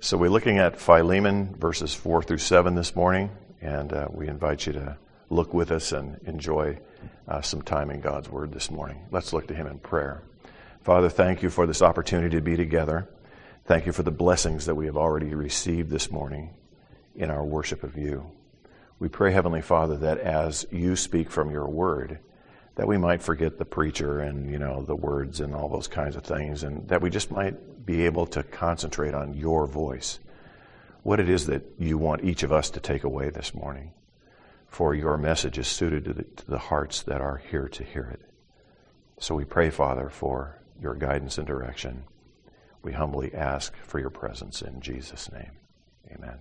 So we're looking at Philemon verses 4 through 7 this morning, and we invite you to look with us and enjoy some time in God's Word this morning. Let's look to Him in prayer. Father, thank you for this opportunity to be together. Thank you for the blessings that we have already received this morning in our worship of you. We pray, Heavenly Father, that as you speak from your Word, that we might forget the preacher and, the words and all those kinds of things, and that we just might be able to concentrate on your voice, what it is that you want each of us to take away this morning. For your message is suited to the hearts that are here to hear it. So we pray, Father, for your guidance and direction. We humbly ask for your presence in Jesus' name. Amen.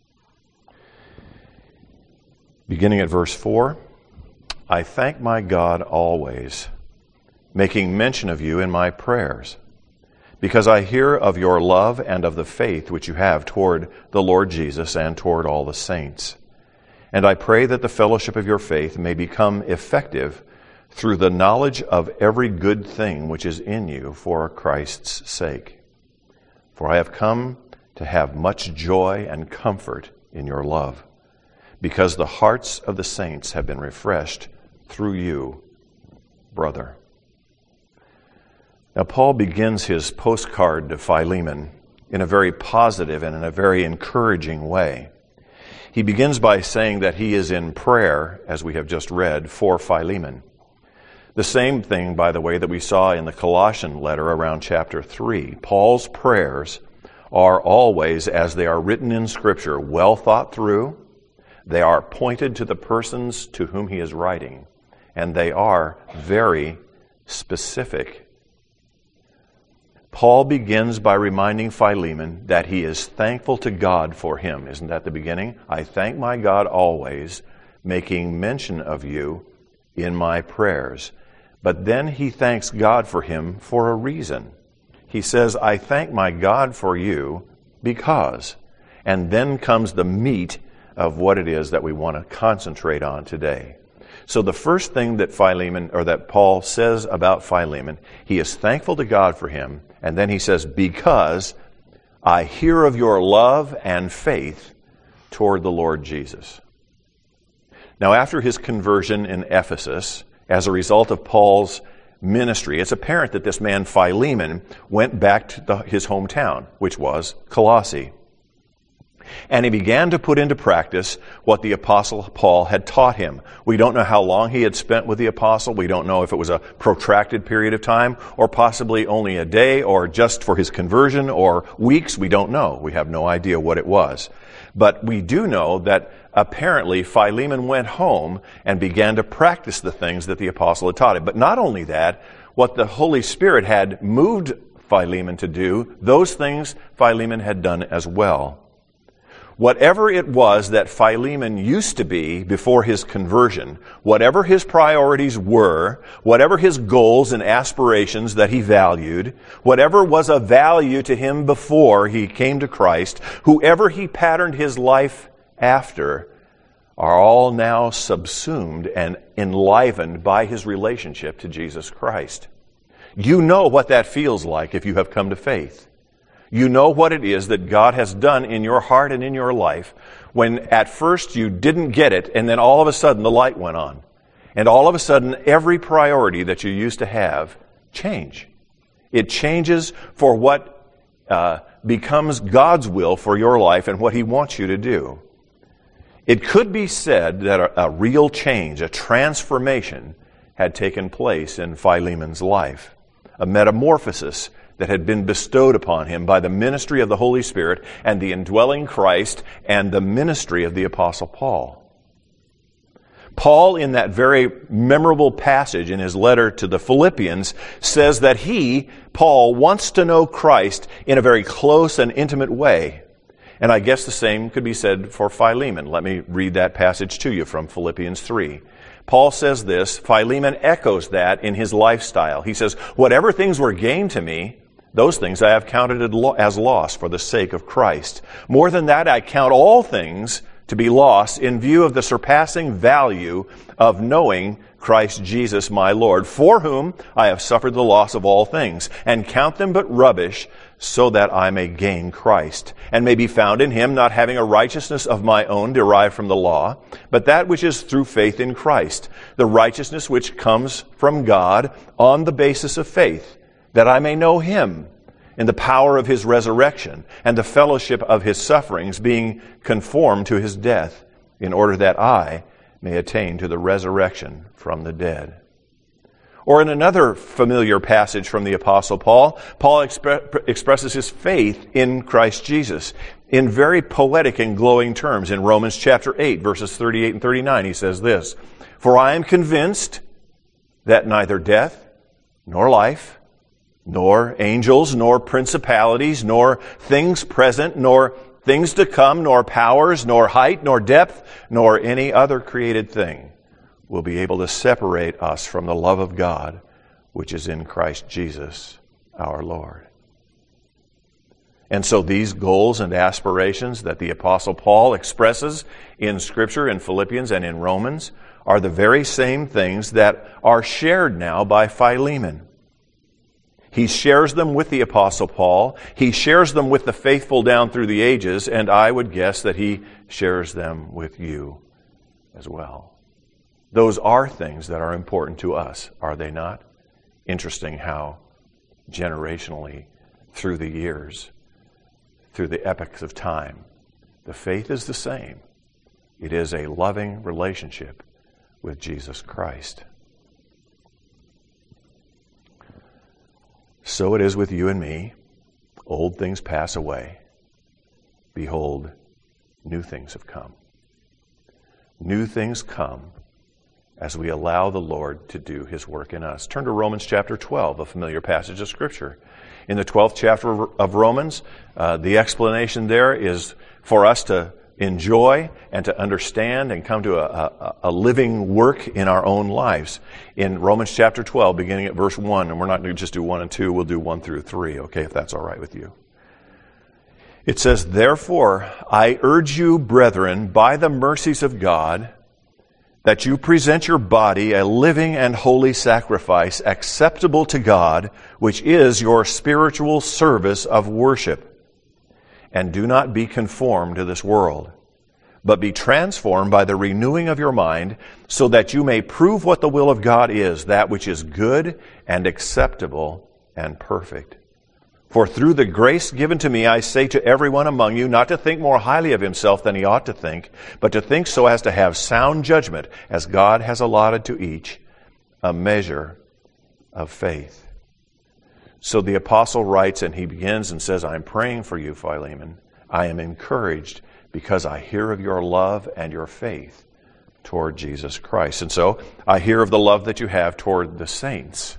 Beginning at verse 4, I thank my God always, making mention of you in my prayers, because I hear of your love and of the faith which you have toward the Lord Jesus and toward all the saints. And I pray that the fellowship of your faith may become effective through the knowledge of every good thing which is in you for Christ's sake. For I have come to have much joy and comfort in your love, because the hearts of the saints have been refreshed through you, brother. Now, Paul begins his postcard to Philemon in a very positive and in a very encouraging way. He begins by saying that he is in prayer, as we have just read, for Philemon. The same thing, by the way, that we saw in the Colossian letter around chapter 3. Paul's prayers are always, as they are written in Scripture, well thought through. They are pointed to the persons to whom he is writing, and they are very specific. Paul begins by reminding Philemon that he is thankful to God for him. Isn't that the beginning? I thank my God always, making mention of you in my prayers. But then he thanks God for him for a reason. He says, I thank my God for you because. And then comes the meat of what it is that we want to concentrate on today. So the first thing that Paul says about Philemon, he is thankful to God for him, and then he says, because I hear of your love and faith toward the Lord Jesus. Now, after his conversion in Ephesus, as a result of Paul's ministry, it's apparent that this man Philemon went back to his hometown, which was Colossae. And he began to put into practice what the Apostle Paul had taught him. We don't know how long he had spent with the Apostle. We don't know if it was a protracted period of time, or possibly only a day, or just for his conversion, or weeks. We don't know. We have no idea what it was. But we do know that apparently Philemon went home and began to practice the things that the Apostle had taught him. But not only that, what the Holy Spirit had moved Philemon to do, those things Philemon had done as well. Whatever it was that Philemon used to be before his conversion, whatever his priorities were, whatever his goals and aspirations that he valued, whatever was of value to him before he came to Christ, whoever he patterned his life after, are all now subsumed and enlivened by his relationship to Jesus Christ. You know what that feels like if you have come to faith. You know what it is that God has done in your heart and in your life when at first you didn't get it, and then all of a sudden the light went on. And all of a sudden every priority that you used to have change. It changes for what becomes God's will for your life and what He wants you to do. It could be said that a real change, a transformation, had taken place in Philemon's life. A metamorphosis that had been bestowed upon him by the ministry of the Holy Spirit and the indwelling Christ and the ministry of the Apostle Paul. Paul, in that very memorable passage in his letter to the Philippians, says that Paul, wants to know Christ in a very close and intimate way. And I guess the same could be said for Philemon. Let me read that passage to you from Philippians 3. Paul says this, Philemon echoes that in his lifestyle. He says, whatever things were gain to me, those things I have counted as loss for the sake of Christ. More than that, I count all things to be lost in view of the surpassing value of knowing Christ Jesus my Lord, for whom I have suffered the loss of all things, and count them but rubbish, so that I may gain Christ, and may be found in him, not having a righteousness of my own derived from the law, but that which is through faith in Christ, the righteousness which comes from God on the basis of faith, that I may know him in the power of his resurrection, and the fellowship of his sufferings, being conformed to his death, in order that I may attain to the resurrection from the dead. Or in another familiar passage from the Apostle Paul, Paul expresses his faith in Christ Jesus in very poetic and glowing terms. In Romans chapter 8, verses 38 and 39, he says this, "For I am convinced that neither death, nor life, nor angels, nor principalities, nor things present, nor things to come, nor powers, nor height, nor depth, nor any other created thing will be able to separate us from the love of God, which is in Christ Jesus our Lord." And so these goals and aspirations that the Apostle Paul expresses in Scripture, in Philippians and in Romans, are the very same things that are shared now by Philemon. He shares them with the Apostle Paul. He shares them with the faithful down through the ages, and I would guess that he shares them with you as well. Those are things that are important to us, are they not? Interesting how generationally, through the years, through the epochs of time, the faith is the same. It is a loving relationship with Jesus Christ. So it is with you and me. Old things pass away. Behold, new things have come. New things come as we allow the Lord to do his work in us. Turn to Romans chapter 12, a familiar passage of Scripture. In the 12th chapter of Romans, the explanation there is for us to enjoy and to understand and come to a living work in our own lives. In Romans chapter 12, beginning at verse 1, and we're not going to just do 1 and 2, we'll do 1 through 3, okay, if that's all right with you. It says, "Therefore, I urge you, brethren, by the mercies of God, that you present your body a living and holy sacrifice, acceptable to God, which is your spiritual service of worship. And do not be conformed to this world, but be transformed by the renewing of your mind, so that you may prove what the will of God is, that which is good and acceptable and perfect. For through the grace given to me, I say to everyone among you, not to think more highly of himself than he ought to think, but to think so as to have sound judgment, as God has allotted to each a measure of faith." So the apostle writes, and he begins and says, "I'm praying for you, Philemon. I am encouraged because I hear of your love and your faith toward Jesus Christ." And so I hear of the love that you have toward the saints.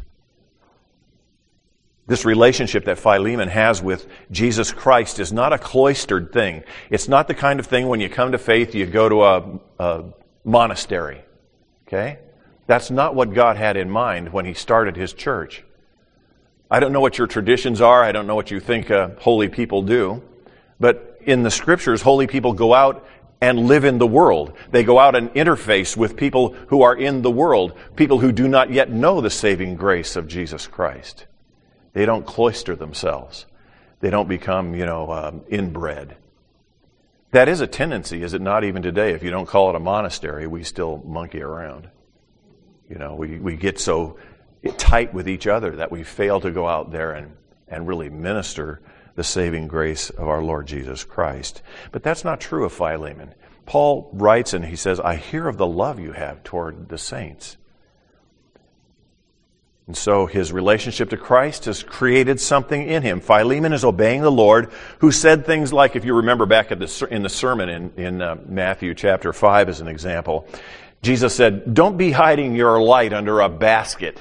This relationship that Philemon has with Jesus Christ is not a cloistered thing. It's not the kind of thing when you come to faith, you go to a monastery. Okay? That's not what God had in mind when he started his church. I don't know what your traditions are. I don't know what you think holy people do. But in the Scriptures, holy people go out and live in the world. They go out and interface with people who are in the world, people who do not yet know the saving grace of Jesus Christ. They don't cloister themselves. They don't become, inbred. That is a tendency, is it not, even today? If you don't call it a monastery, we still monkey around. We get so tight with each other that we fail to go out there and really minister the saving grace of our Lord Jesus Christ. But that's not true of Philemon. Paul writes and he says, "I hear of the love you have toward the saints." And so his relationship to Christ has created something in him. Philemon is obeying the Lord, who said things like, if you remember back in the sermon in Matthew chapter 5 as an example, Jesus said, "Don't be hiding your light under a basket."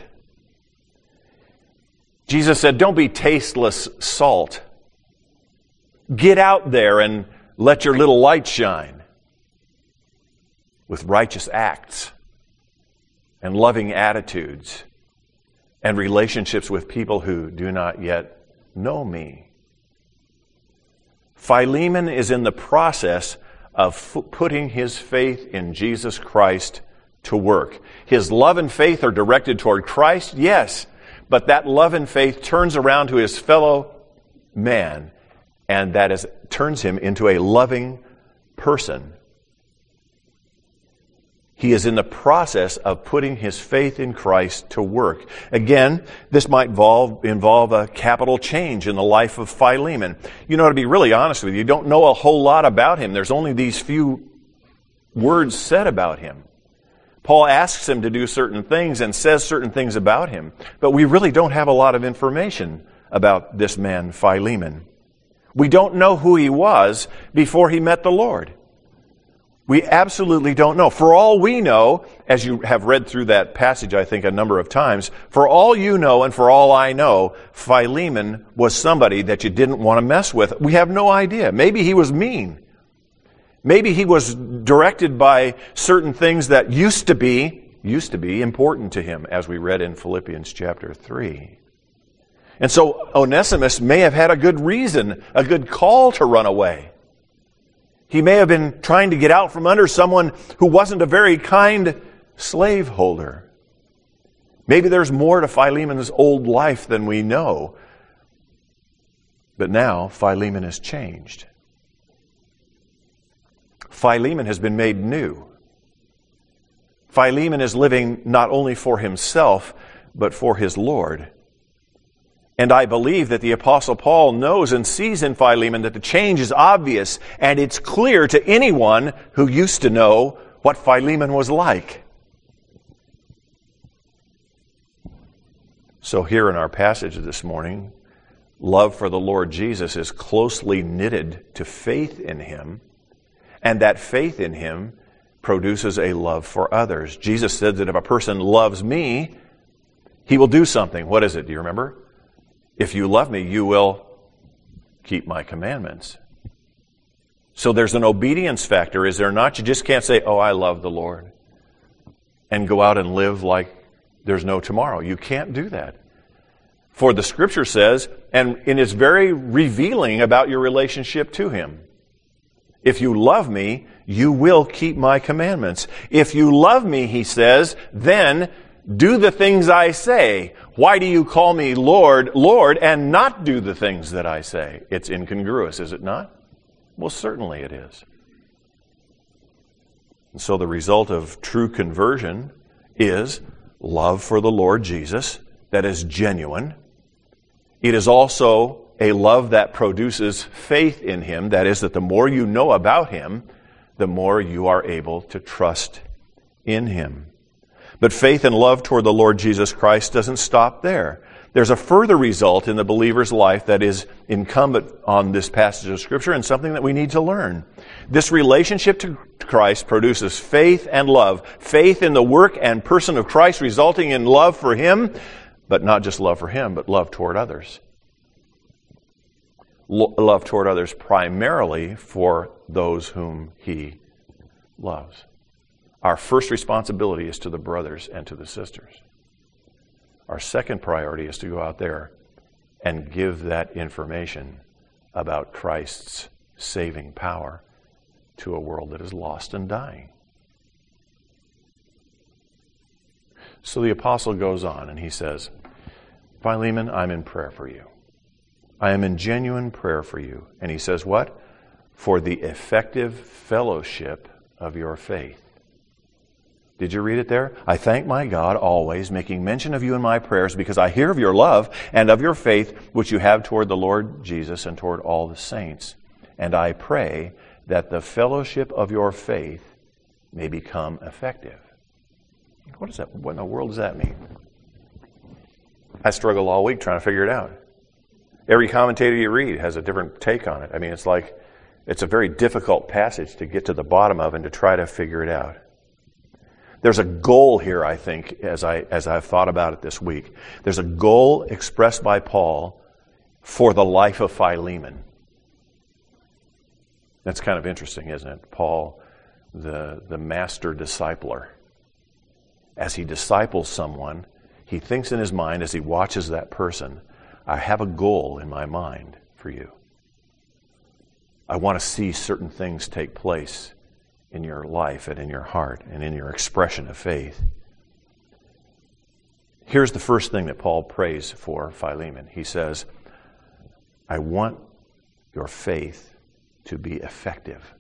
Jesus said, "Don't be tasteless salt. Get out there and let your little light shine with righteous acts and loving attitudes and relationships with people who do not yet know me." Philemon is in the process of putting his faith in Jesus Christ to work. His love and faith are directed toward Christ, yes, but that love and faith turns around to his fellow man, and turns him into a loving person. He is in the process of putting his faith in Christ to work. Again, this might involve a capital change in the life of Philemon. You know, to be really honest with you, you don't know a whole lot about him. There's only these few words said about him. Paul asks him to do certain things and says certain things about him, but we really don't have a lot of information about this man, Philemon. We don't know who he was before he met the Lord. We absolutely don't know. For all we know, as you have read through that passage, I think, a number of times, for all you know and for all I know, Philemon was somebody that you didn't want to mess with. We have no idea. Maybe he was mean. Maybe he was directed by certain things that used to be important to him, as we read in Philippians chapter 3. And so Onesimus may have had a good reason, a good call to run away. He may have been trying to get out from under someone who wasn't a very kind slaveholder. Maybe there's more to Philemon's old life than we know. But now Philemon has changed. Philemon has been made new. Philemon is living not only for himself, but for his Lord. And I believe that the Apostle Paul knows and sees in Philemon that the change is obvious, and it's clear to anyone who used to know what Philemon was like. So here in our passage this morning, love for the Lord Jesus is closely knitted to faith in him, and that faith in him produces a love for others. Jesus said that if a person loves me, he will do something. What is it? Do you remember? If you love me, you will keep my commandments. So there's an obedience factor, is there not? You just can't say, oh, I love the Lord, and go out and live like there's no tomorrow. You can't do that. For the Scripture says, and it's very revealing about your relationship to him. If you love me, you will keep my commandments. If you love me, he says, then do the things I say. Why do you call me Lord, Lord, and not do the things that I say? It's incongruous, is it not? Well, certainly it is. And so the result of true conversion is love for the Lord Jesus that is genuine. It is also a love that produces faith in him. That is, that the more you know about him, the more you are able to trust in him. But faith and love toward the Lord Jesus Christ doesn't stop there. There's a further result in the believer's life that is incumbent on this passage of Scripture and something that we need to learn. This relationship to Christ produces faith and love. Faith in the work and person of Christ resulting in love for him, but not just love for him, but love toward others. Love toward others primarily for those whom he loves. Our first responsibility is to the brothers and to the sisters. Our second priority is to go out there and give that information about Christ's saving power to a world that is lost and dying. So the apostle goes on and he says, Philemon, I'm in prayer for you. I am in genuine prayer for you. And he says what? For the effective fellowship of your faith. Did you read it there? I thank my God always, making mention of you in my prayers, because I hear of your love and of your faith, which you have toward the Lord Jesus and toward all the saints. And I pray that the fellowship of your faith may become effective. What in the world does that mean? I struggled all week trying to figure it out. Every commentator you read has a different take on it. I mean, it's a very difficult passage to get to the bottom of and to try to figure it out. There's a goal here, I think, as I've thought about it this week. There's a goal expressed by Paul for the life of Philemon. That's kind of interesting, isn't it? Paul, the master discipler. As he disciples someone, he thinks in his mind as he watches that person, I have a goal in my mind for you. I want to see certain things take place in your life and in your heart and in your expression of faith. Here's the first thing that Paul prays for Philemon. He says, I want your faith to be effective.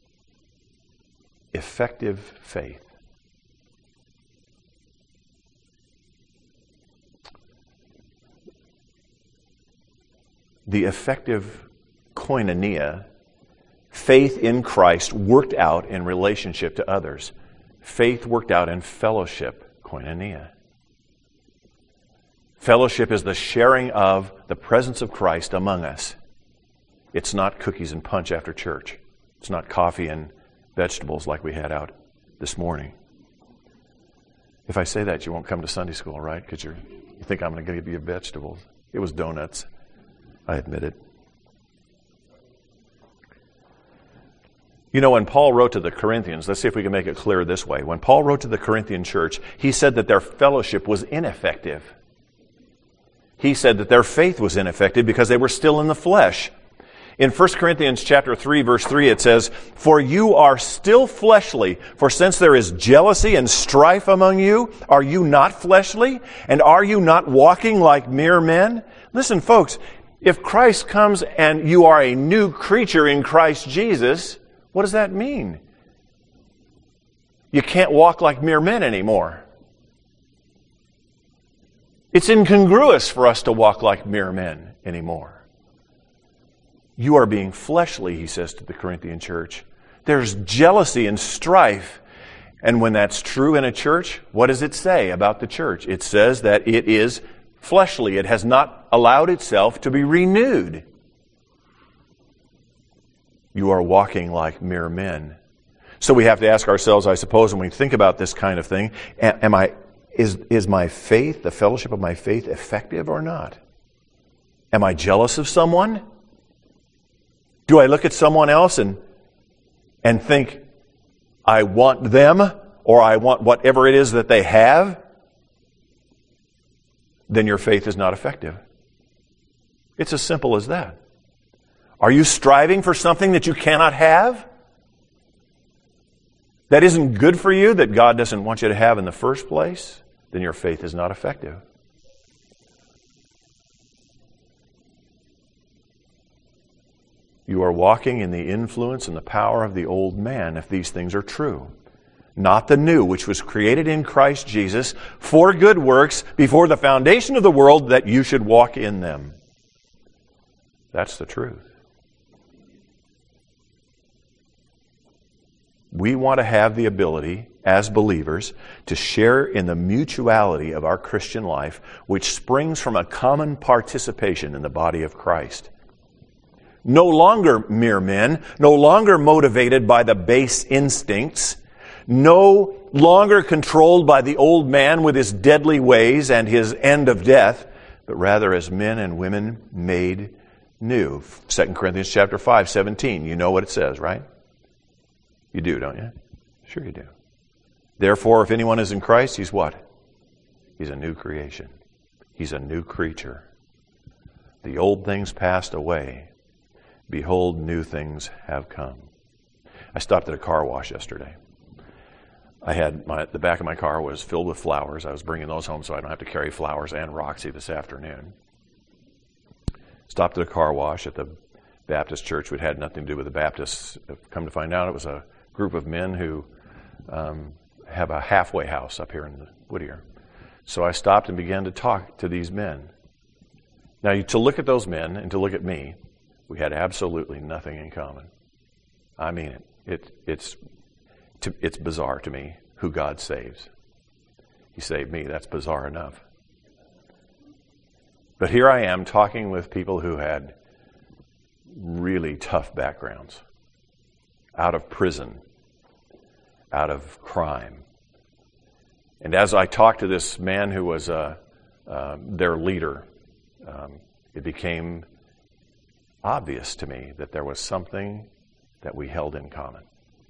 Effective faith. The effective koinonia, faith in Christ worked out in relationship to others. Faith worked out in fellowship, koinonia. Fellowship is the sharing of the presence of Christ among us. It's not cookies and punch after church. It's not coffee and vegetables like we had out this morning. If I say that, you won't come to Sunday school, right? Because you think I'm going to give you vegetables. It was donuts. I admit it. You know, when Paul wrote to the Corinthians, let's see if we can make it clear this way. When Paul wrote to the Corinthian church, he said that their fellowship was ineffective. He said that their faith was ineffective because they were still in the flesh. In 1 Corinthians chapter 3, verse 3, it says, For you are still fleshly, for since there is jealousy and strife among you, are you not fleshly? And are you not walking like mere men? Listen, folks, if Christ comes and you are a new creature in Christ Jesus, what does that mean? You can't walk like mere men anymore. It's incongruous for us to walk like mere men anymore. You are being fleshly, he says to the Corinthian church. There's jealousy and strife. And when that's true in a church, what does it say about the church? It says that it is fleshly. It has not allowed itself to be renewed. You are walking like mere men. So we have to ask ourselves, I suppose, when we think about this kind of thing, is my faith, the fellowship of my faith, effective or not? Am I jealous of someone? Do I look at someone else and think, I want them, or I want whatever it is that they have? Then your faith is not effective. It's as simple as that. Are you striving for something that you cannot have? That isn't good for you, that God doesn't want you to have in the first place? Then your faith is not effective. You are walking in the influence and the power of the old man if these things are true. Not the new, which was created in Christ Jesus for good works before the foundation of the world, that you should walk in them. That's the truth. We want to have the ability, as believers, to share in the mutuality of our Christian life, which springs from a common participation in the body of Christ. No longer mere men, no longer motivated by the base instincts, no longer controlled by the old man with his deadly ways and his end of death, but rather as men and women made new. 2 Corinthians chapter 5, 17. You know what it says, right? You do, don't you? Sure you do. Therefore, if anyone is in Christ, he's what? He's a new creation. He's a new creature. The old things passed away. Behold, new things have come. I stopped at a car wash yesterday. The back of my car was filled with flowers. I was bringing those home so I don't have to carry flowers and Roxy this afternoon. Stopped at a car wash at the Baptist church, which had nothing to do with the Baptists. I've come to find out it was a group of men who have a halfway house up here in Whittier. So I stopped and began to talk to these men. Now, to look at those men and to look at me, we had absolutely nothing in common. I mean it. It's bizarre to me who God saves. He saved me. That's bizarre enough. But here I am talking with people who had really tough backgrounds, out of prison, out of crime. And as I talked to this man who was their leader, it became obvious to me that there was something that we held in common.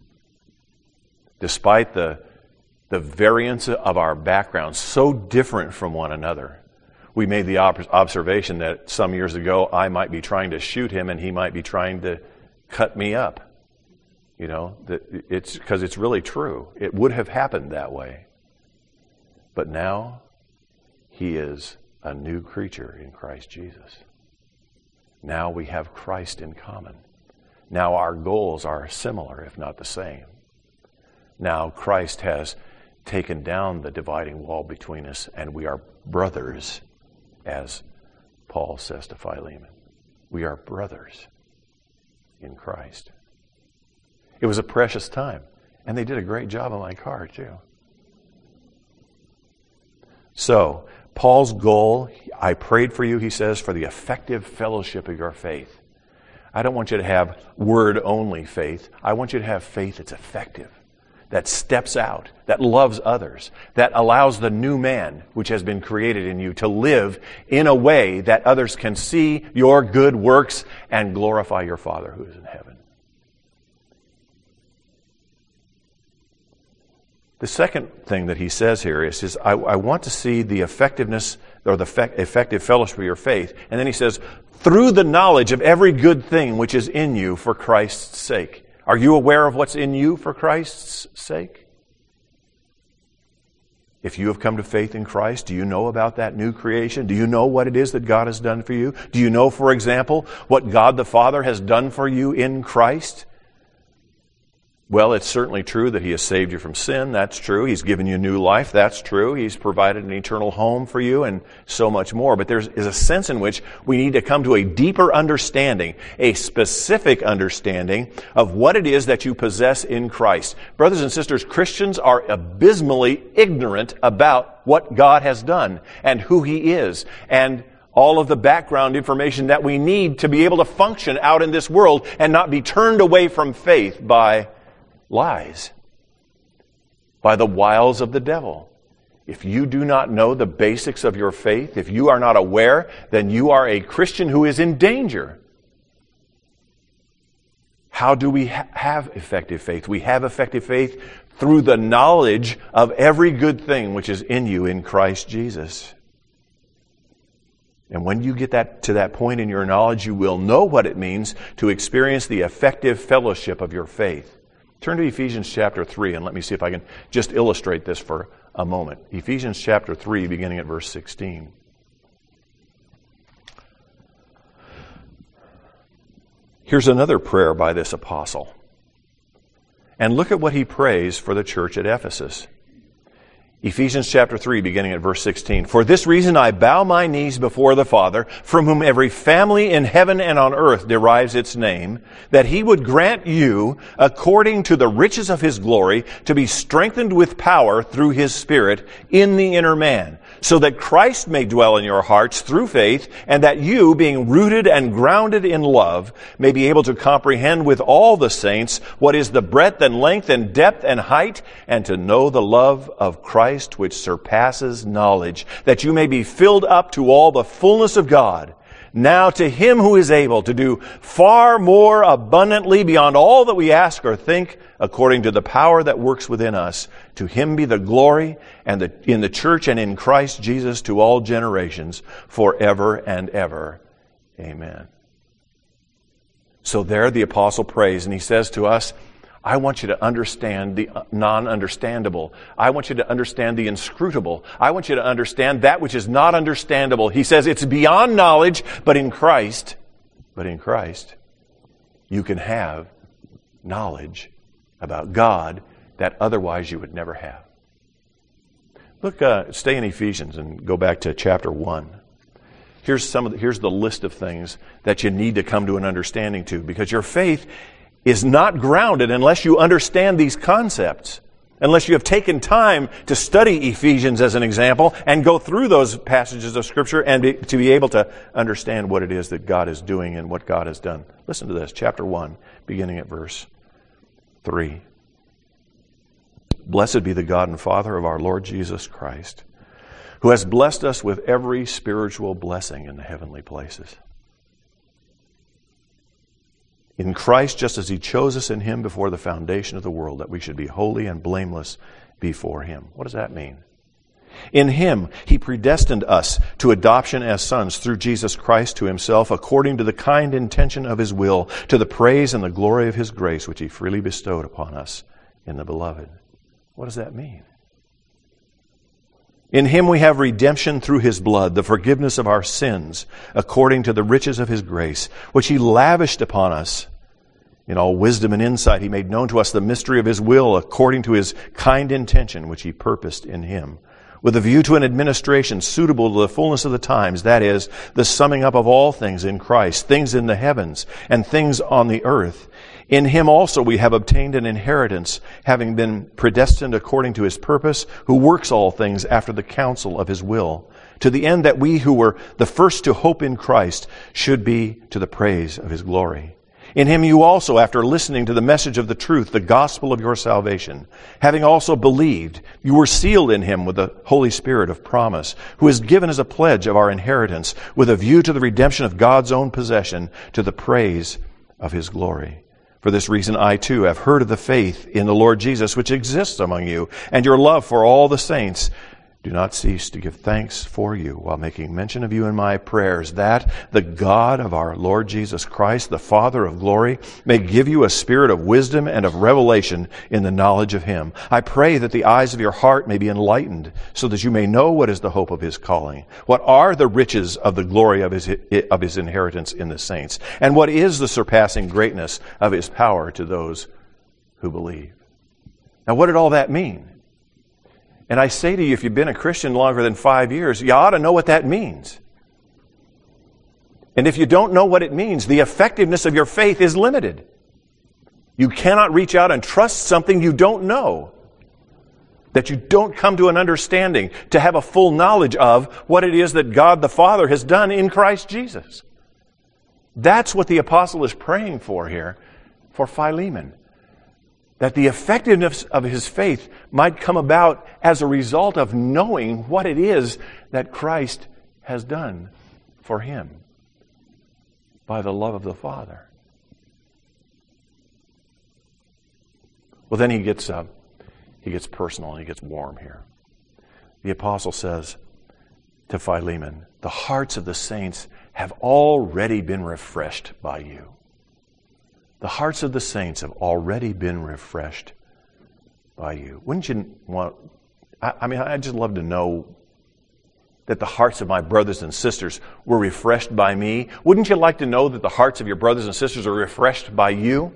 Despite the variance of our backgrounds, so different from one another, we made the observation that some years ago I might be trying to shoot him and he might be trying to cut me up. It's because it's really true. It would have happened that way. But now, he is a new creature in Christ Jesus. Now we have Christ in common. Now our goals are similar, if not the same. Now Christ has taken down the dividing wall between us, and we are brothers, as Paul says to Philemon. We are brothers in Christ. It was a precious time, and they did a great job on my car, too. So, Paul's goal, I prayed for you, he says, for the effective fellowship of your faith. I don't want you to have word-only faith. I want you to have faith that's effective, that steps out, that loves others, that allows the new man, which has been created in you, to live in a way that others can see your good works and glorify your Father who is in heaven. The second thing that he says here is I want to see the effectiveness or the effective fellowship of your faith. And then he says, through the knowledge of every good thing which is in you for Christ's sake. Are you aware of what's in you for Christ's sake? If you have come to faith in Christ, do you know about that new creation? Do you know what it is that God has done for you? Do you know, for example, what God the Father has done for you in Christ? Well, it's certainly true that He has saved you from sin. That's true. He's given you new life. That's true. He's provided an eternal home for you and so much more. But there is a sense in which we need to come to a deeper understanding, a specific understanding of what it is that you possess in Christ. Brothers and sisters, Christians are abysmally ignorant about what God has done and who He is and all of the background information that we need to be able to function out in this world and not be turned away from faith by lies, by the wiles of the devil. If you do not know the basics of your faith, if you are not aware, then you are a Christian who is in danger. How do we have effective faith? We have effective faith through the knowledge of every good thing which is in you in Christ Jesus. And when you get to that point in your knowledge, you will know what it means to experience the effective fellowship of your faith. Turn to Ephesians chapter 3, and let me see if I can just illustrate this for a moment. Ephesians chapter 3, beginning at verse 16. Here's another prayer by this apostle. And look at what he prays for the church at Ephesus. Ephesians chapter 3, beginning at verse 16. For this reason I bow my knees before the Father, from whom every family in heaven and on earth derives its name, that He would grant you, according to the riches of His glory, to be strengthened with power through His Spirit in the inner man, so that Christ may dwell in your hearts through faith, and that you, being rooted and grounded in love, may be able to comprehend with all the saints what is the breadth and length and depth and height, and to know the love of Christ which surpasses knowledge, that you may be filled up to all the fullness of God. Now to Him who is able to do far more abundantly beyond all that we ask or think, according to the power that works within us, to Him be the glory and in the church and in Christ Jesus to all generations, forever and ever. Amen. So there the apostle prays, and he says to us, I want you to understand the non-understandable. I want you to understand the inscrutable. I want you to understand that which is not understandable. He says it's beyond knowledge, but in Christ, you can have knowledge about God that otherwise you would never have. Look, stay in Ephesians and go back to chapter 1. Here's the list of things that you need to come to an understanding to, because your faith is not grounded unless you understand these concepts, unless you have taken time to study Ephesians as an example and go through those passages of Scripture and to be able to understand what it is that God is doing and what God has done. Listen to this, chapter 1, beginning at verse 3. Blessed be the God and Father of our Lord Jesus Christ, who has blessed us with every spiritual blessing in the heavenly places. In Christ, just as He chose us in Him before the foundation of the world, that we should be holy and blameless before Him. What does that mean? In Him He predestined us to adoption as sons through Jesus Christ to Himself, according to the kind intention of His will, to the praise and the glory of His grace, which He freely bestowed upon us in the Beloved. What does that mean? In Him we have redemption through His blood, the forgiveness of our sins, according to the riches of His grace, which He lavished upon us. In all wisdom and insight He made known to us the mystery of His will, according to His kind intention, which He purposed in Him, with a view to an administration suitable to the fullness of the times, that is, the summing up of all things in Christ, things in the heavens and things on the earth. In Him also we have obtained an inheritance, having been predestined according to His purpose, who works all things after the counsel of His will, to the end that we who were the first to hope in Christ should be to the praise of His glory. In Him you also, after listening to the message of the truth, the gospel of your salvation, having also believed, you were sealed in Him with the Holy Spirit of promise, who is given as a pledge of our inheritance, with a view to the redemption of God's own possession, to the praise of His glory. For this reason I too have heard of the faith in the Lord Jesus which exists among you, and your love for all the saints. Do not cease to give thanks for you while making mention of you in my prayers, that the God of our Lord Jesus Christ, the Father of glory, may give you a spirit of wisdom and of revelation in the knowledge of Him. I pray that the eyes of your heart may be enlightened, so that you may know what is the hope of His calling, what are the riches of the glory of His inheritance in the saints, and what is the surpassing greatness of His power to those who believe. Now, what did all that mean? And I say to you, if you've been a Christian longer than 5 years, you ought to know what that means. And if you don't know what it means, the effectiveness of your faith is limited. You cannot reach out and trust something you don't know, that you don't come to an understanding, to have a full knowledge of what it is that God the Father has done in Christ Jesus. That's what the apostle is praying for here, for Philemon. That the effectiveness of his faith might come about as a result of knowing what it is that Christ has done for him by the love of the Father. Well, then he gets personal and he gets warm here. The apostle says to Philemon, the hearts of the saints have already been refreshed by you. The hearts of the saints have already been refreshed by you. Wouldn't you want... I'd just love to know that the hearts of my brothers and sisters were refreshed by me. Wouldn't you like to know that the hearts of your brothers and sisters are refreshed by you?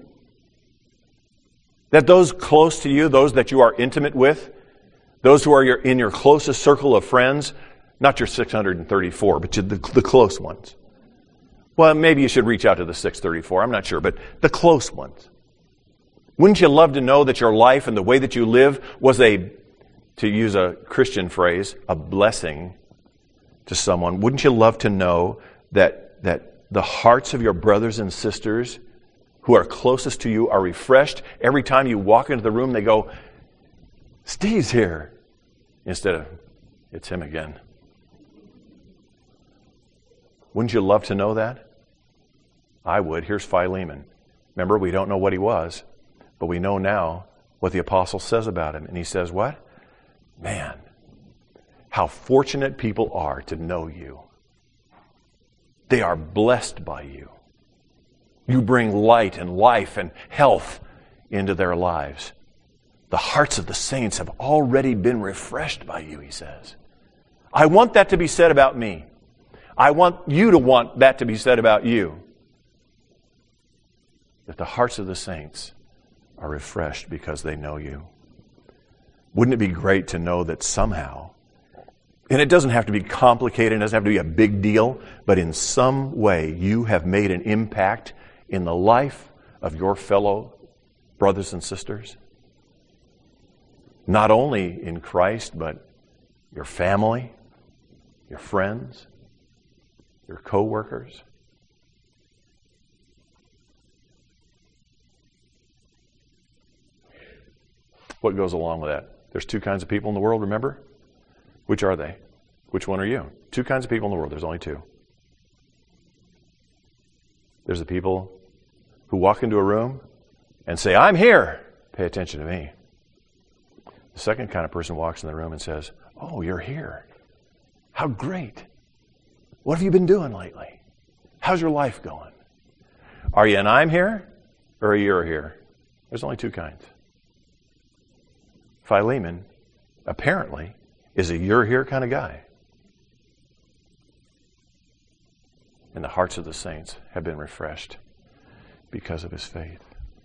That those close to you, those that you are intimate with, those who are in your closest circle of friends, not your 634, but the close ones. Well, maybe you should reach out to the 634. I'm not sure, but the close ones. Wouldn't you love to know that your life and the way that you live was to use a Christian phrase, a blessing to someone? Wouldn't you love to know that the hearts of your brothers and sisters who are closest to you are refreshed? Every time you walk into the room, they go, Steve's here, instead of, it's him again. Wouldn't you love to know that? I would. Here's Philemon. Remember, we don't know what he was, but we know now what the apostle says about him. And he says what? Man, how fortunate people are to know you. They are blessed by you. You bring light and life and health into their lives. The hearts of the saints have already been refreshed by you, he says. I want that to be said about me. I want you to want that to be said about you. That the hearts of the saints are refreshed because they know you. Wouldn't it be great to know that somehow, and it doesn't have to be complicated, it doesn't have to be a big deal, but in some way you have made an impact in the life of your fellow brothers and sisters? Not only in Christ, but your family, your friends, your co-workers. What goes along with that? There's two kinds of people in the world, remember? Which are they? Which one are you? Two kinds of people in the world. There's only two. There's the people who walk into a room and say, I'm here. Pay attention to me. The second kind of person walks in the room and says, Oh, you're here. How great. What have you been doing lately? How's your life going? Are you an I'm here or a you're here? There's only two kinds. Philemon, apparently, is a you're here kind of guy. And the hearts of the saints have been refreshed because of his faith.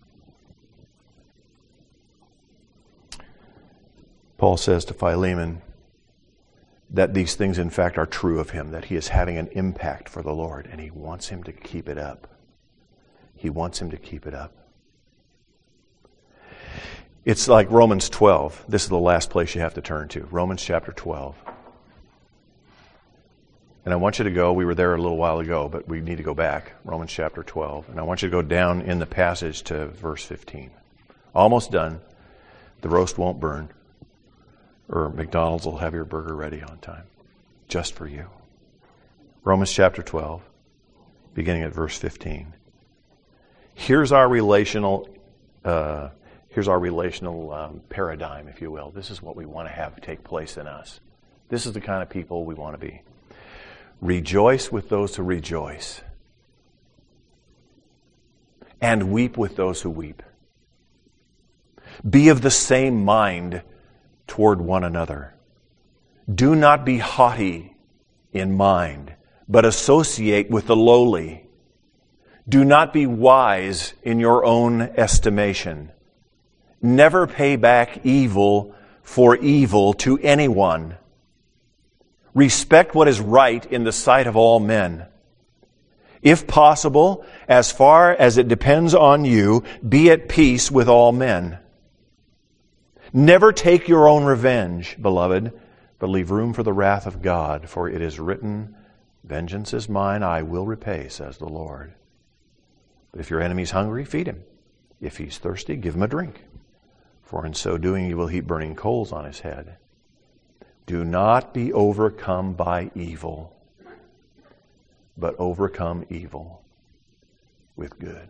Paul says to Philemon that these things, in fact, are true of him, that he is having an impact for the Lord, and he wants him to keep it up. He wants him to keep it up. It's like Romans 12. This is the last place you have to turn to. Romans chapter 12. And I want you to go, we were there a little while ago, but we need to go back. Romans chapter 12. And I want you to go down in the passage to verse 15. Almost done. The roast won't burn. Or McDonald's will have your burger ready on time. Just for you. Romans chapter 12, beginning at verse 15. Here's our relational paradigm, if you will. This is what we want to have take place in us. This is the kind of people we want to be. Rejoice with those who rejoice, and weep with those who weep. Be of the same mind toward one another. Do not be haughty in mind, but associate with the lowly. Do not be wise in your own estimation. Never pay back evil for evil to anyone. Respect what is right in the sight of all men. If possible, as far as it depends on you, be at peace with all men. Never take your own revenge, beloved, but leave room for the wrath of God, for it is written, vengeance is mine, I will repay, says the Lord. But if your enemy's hungry, feed him. If he's thirsty, give him a drink. For in so doing you will heap burning coals on his head. Do not be overcome by evil, but overcome evil with good.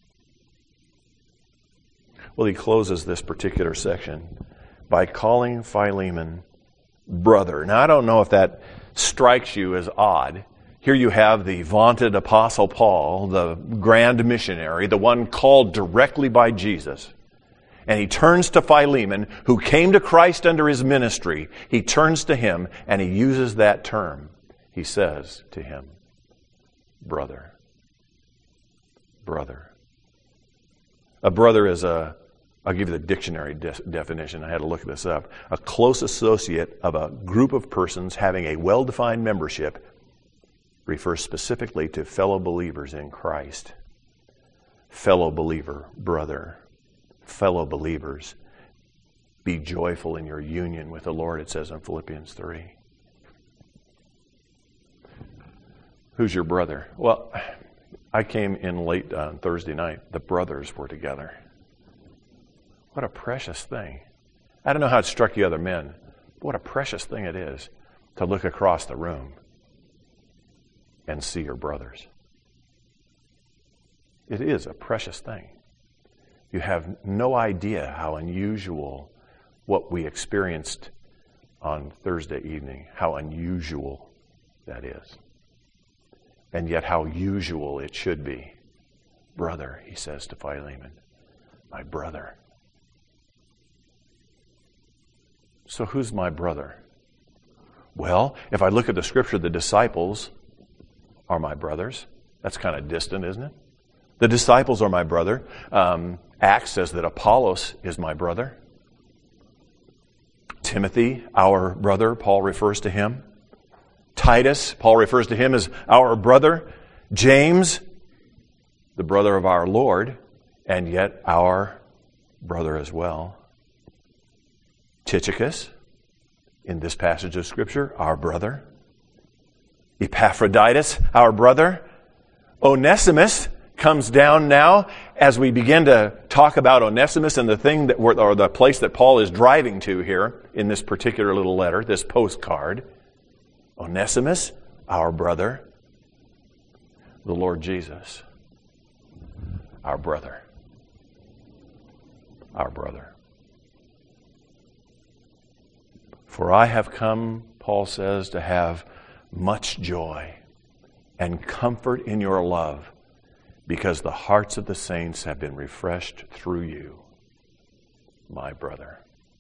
Well, he closes this particular section by calling Philemon brother. Now, I don't know if that strikes you as odd. Here you have the vaunted Apostle Paul, the grand missionary, the one called directly by Jesus. And he turns to Philemon, who came to Christ under his ministry. He turns to him and he uses that term. He says to him, brother. Brother. A brother is I'll give you the dictionary definition. I had to look this up. A close associate of a group of persons having a well-defined membership refers specifically to fellow believers in Christ. Fellow believer, brother. Fellow believers, be joyful in your union with the Lord, it says in Philippians 3. Who's your brother? Well, I came in late on Thursday night. The brothers were together. What a precious thing. I don't know how it struck you other men, but what a precious thing it is to look across the room and see your brothers. It is a precious thing. You have no idea how unusual what we experienced on Thursday evening, how unusual that is. And yet how usual it should be. Brother, he says to Philemon, my brother. So who's my brother? Well, if I look at the scripture, the disciples are my brothers. That's kind of distant, isn't it? The disciples are my brother. Acts says that Apollos is my brother. Timothy, our brother, Paul refers to him. Titus, Paul refers to him as our brother. James, the brother of our Lord, and yet our brother as well. Tychicus, in this passage of Scripture, our brother. Epaphroditus, our brother. Onesimus comes down now as we begin to talk about Onesimus and the thing that or the place that Paul is driving to here in this particular little letter, this postcard. Onesimus, our brother. The Lord Jesus, our brother. Our brother. For I have come, Paul says, to have much joy and comfort in your love, because the hearts of the saints have been refreshed through you, my brother.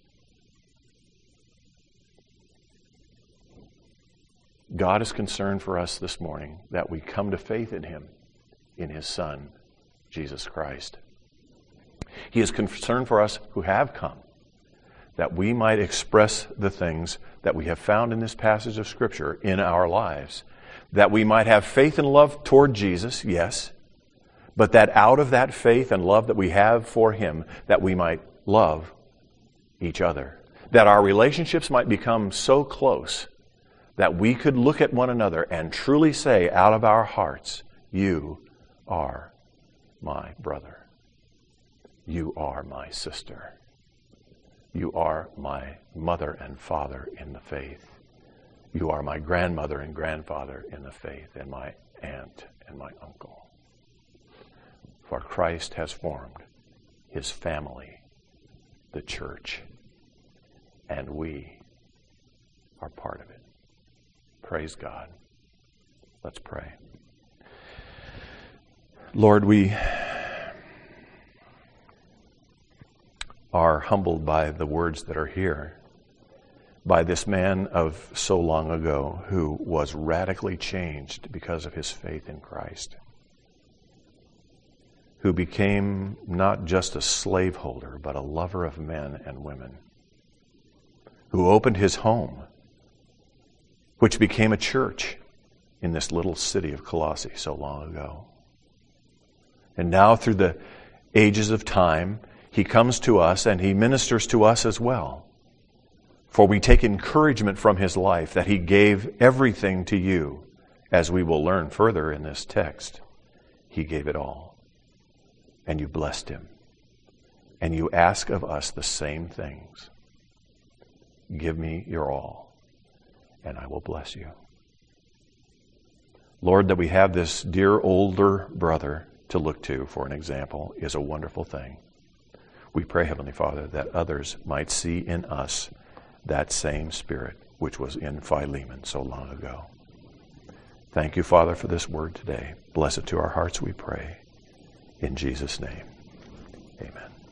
God is concerned for us this morning that we come to faith in Him, in His Son, Jesus Christ. He is concerned for us who have come, that we might express the things that we have found in this passage of Scripture in our lives, that we might have faith and love toward Jesus, yes, but that out of that faith and love that we have for Him, that we might love each other, that our relationships might become so close that we could look at one another and truly say out of our hearts, you are my brother. You are my sister. You are my mother and father in the faith. You are my grandmother and grandfather in the faith, and my aunt and my uncle. For Christ has formed His family, the church, and we are part of it. Praise God. Let's pray. Lord, we are humbled by the words that are here, by this man of so long ago who was radically changed because of his faith in Christ, who became not just a slaveholder, but a lover of men and women, who opened his home, which became a church in this little city of Colossae so long ago. And now through the ages of time, he comes to us and he ministers to us as well. For we take encouragement from his life that he gave everything to you, as we will learn further in this text. He gave it all. And you blessed him. And you ask of us the same things. Give me your all, and I will bless you. Lord, that we have this dear older brother to look to for an example is a wonderful thing. We pray, Heavenly Father, that others might see in us that same spirit which was in Philemon so long ago. Thank you, Father, for this word today. Bless it to our hearts, we pray. In Jesus' name, amen.